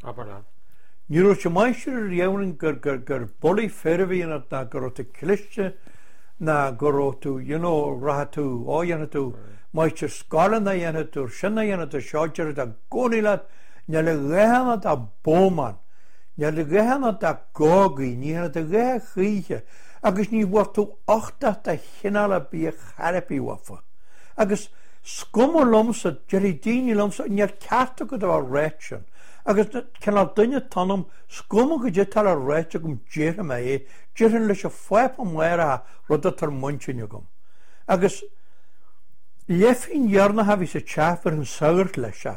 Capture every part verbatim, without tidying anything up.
Aber Ní raibh sé maistir dhéann gur gur gur bolí fermhíonna na gur tú cliste na gur tú ratha tú á dhéanana tú maistir scalan na dhéanana tú sinna dhéanana tú seáidir a gcónaí ne le ghéanna a bóman ne le ghéanna a gágaí ní hena a ghe chuige agus ní bhfuir tú ochta a chinala bí charapí wafa agus scumar lomsa jeí daoine lomsa near ceartta go bh réitsin agus cinna duine tanm scumar go dé tal a réite gom déire mé é déan leis a foiip an mhaire rud a tar muinteine gom agus lefhín dhearna ha bhí sa teafar an sagart lei se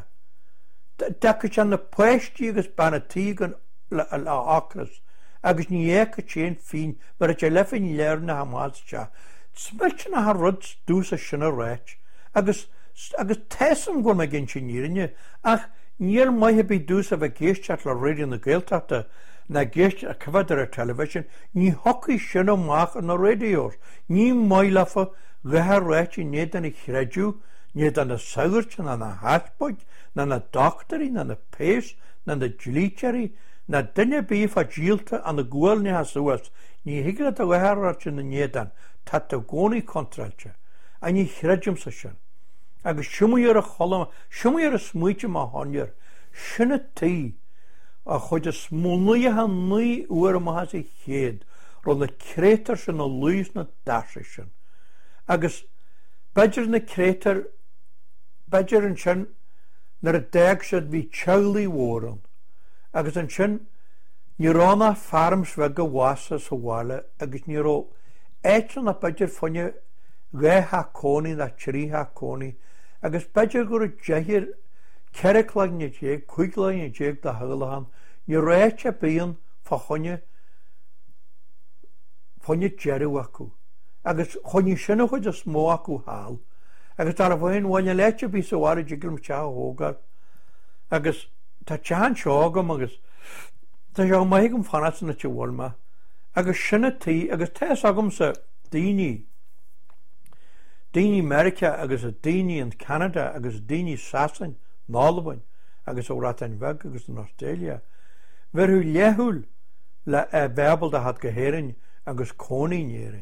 de an na poisttí agus banatí gan le ácras agus ní écha té fin mar a te lefinn léirna ha máte smilte na ha rud dús a sinna réit agus agus team go me gin sinnírinne ach níl maithe bí dús a bheith géisteart le réidir na Gaeltachta na géist a cyfadar a television ní hoci sin amach an na réidiós ní mailafa ghethe réit i néad an i chreidú néad an na sagart na na haspoid na na doctorí na na péis na na dlítearí na duine bíh a díalta an na gúilne ha suas ní hiigre a ghethe sin na néadan tá a gcónaí contrailte a ní chreidim sa sin agus siúmaíar a cholam siúmaíar a smuoite má tháinear sinna tí a chuid a smónaíthe nuí uair maithe sé chéad rud na crétar sin na luas na daise sin agus beidir na crétar beidir an sin nar a déag siad bhí teaglaí mhóran agus an sin nírána farms bheith go bhhaasa sa bháile agus níró éit na beidir fanne ghéthe cónaí na tríthe cónaí agus beidir gur a deithir ceiriclaigh na déag chuiglaigh na déag de thuglahan ní réite bíon fa chunne fanne deirú acu agus chuní sinna chuid a smó acu háil agus tar a bhhain bhaine leite bí sa bhhair digilm te ógad agus tá tean seágam agus tá se maigh an fanna na te bhilma agus sinna tí agus teas agam sa daoine daoine America agus a daoine an Canada agus daoine Sasan nálabain agus ó Ratain Bheag agus an Australia bhirú léthúil le bebal a had gohéirin agus cónaínéirin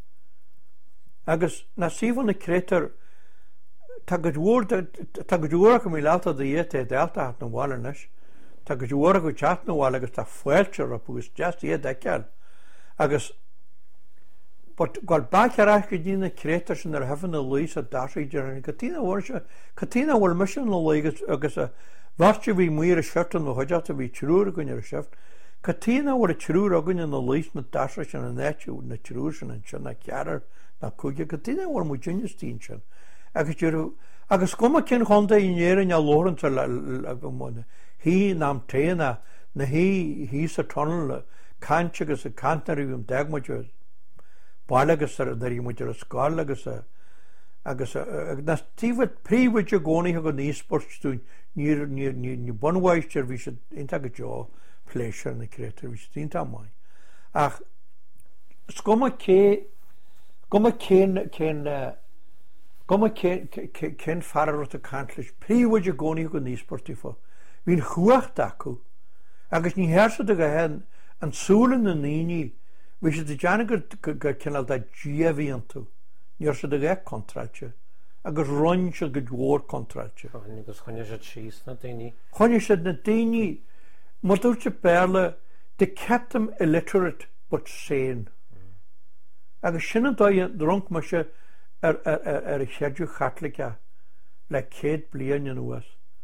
agus na síomhan na crétar tá go dúra go mí láta a dhéit é delta hat na bhálanis tá go dúra go teat na bháil agus tá foiiltear a agus deas iad de ceall agus gáil bacearach go dtína crétar sin ar hefan na luís a dasaí dearna catína bhir se catína bhfuil misin le légus agus a bharte bhí muir a seirtan nó chuideachta bhí trúr a gine ar seft catína bhfuil a trúr a gine na luís na dasa sin na netú na trúr sin an sin na cearar na cúige catína bhfuil mu dúine tín sin agus dúrú agus cuma cin chunta i néirin a lóranta le hí nám téana na hí hí sa tunnel le cante agus a cantarí bhím deagmuid báil agus ar darí muidir a scáil agus agus na tíomh príomhaid a gcónaíthe go níos sportstún ní bunhhaistir bhí sé inta go deo pléisiir na crétar bhí sé tínta mai ach scuma cé guma cén cén guma cén fararút a cantlis príomhaid a gcónaíthe go níos sportífa hín chuacht acu agus ní hearsa a go hen an súlan na níní bhí sé de deanna gur cinál de díomhíon tú níor se de gheith contrailte agus roinn se go dhór contrailte agus chuine sé síos na daoine chuine sé na daoine mar dúirte béle de kept them illiterate but sane agus sinna dóid drunk me se ar a cheadú chatlacha le céad blian an uas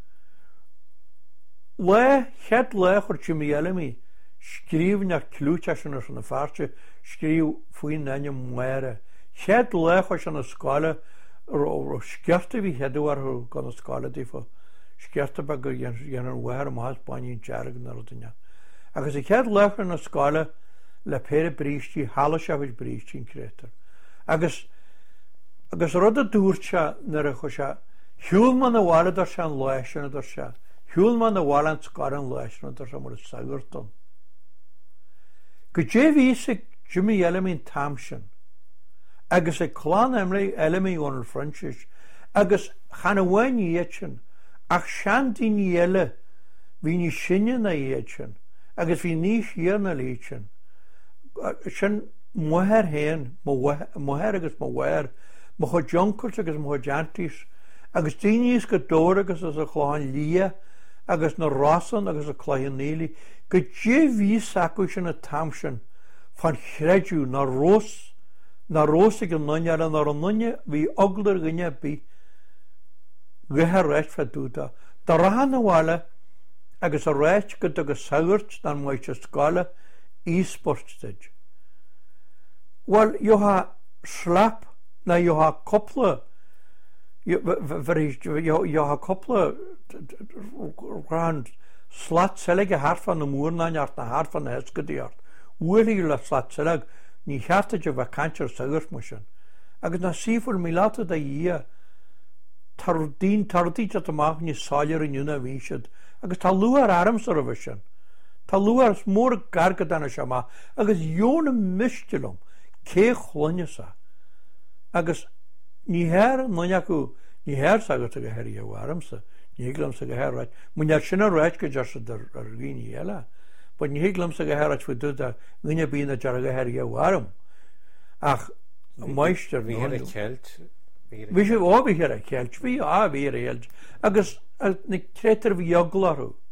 le chead le chuir Jimmy Elmy scríomh nach clúte sin na fáte scríomh faoin naine muire chead le chu sin na scáile ó scearta bhí headúhar gan na scáile dífa scearta be go dhéanar bhhair am has baíon dearag na rudaine agus i chead lechar na scáile le péire bríistí hála se bhid bríistín crétar agus agus rud a dúirte nar a chu se hiúlman na bháile dar se an leisina dar se hiúlman na bháile an scáir an leisina dar se mar a saoirtan go dé bhí sa Jimmy Elmy Thompson agus é chlán Emily Elmy ón Francis agus chana bhain sin ach seantaí eile hí ní sinne na héad sin, agus hí níos híar na lí sin. Sin muthir héin muthir agus mo bhhair, mo chu Joncailt agus mo deantais, agus daoine go dóir agus as a chláin lia, agus na Rossan agus a chláin níli, go dé bhí sacú sin a tamsin fan chreidú na rós, na rósa go nunnear an ar an nunne bhí oglar gnne bí guthe réit fe dúta. Tá rahanna bháile agus a réit go agus sagart na muid scála e-sportsteid. Well, jo ha slap na jo ha koppla jo ha koppla grand slat sellige hart van de moernain hart na hart van de heskedieart. Oerhele slat sellig ní harte je vakantjer sagers moesten. Agus na sifur mi laten da hier tardien tardie te maken je saljer in juna wiesed. Agus ta luar arms er wischen. Ta luar is moor garke dan a shama. Agus jone mistelum. Ke chlonje sa. Agus ní her nonjaku ní her sagat go her je warmse. Ní glam sa go her right. Mun ja sinna right go just der argini ela. But ní glam sa go her right for do da gnne bína jar go her je warm. Ach meister vi her kelt. Vi sé ó vi her kelt. Vi a vi er helt. Agus ni kreter vi joglaru.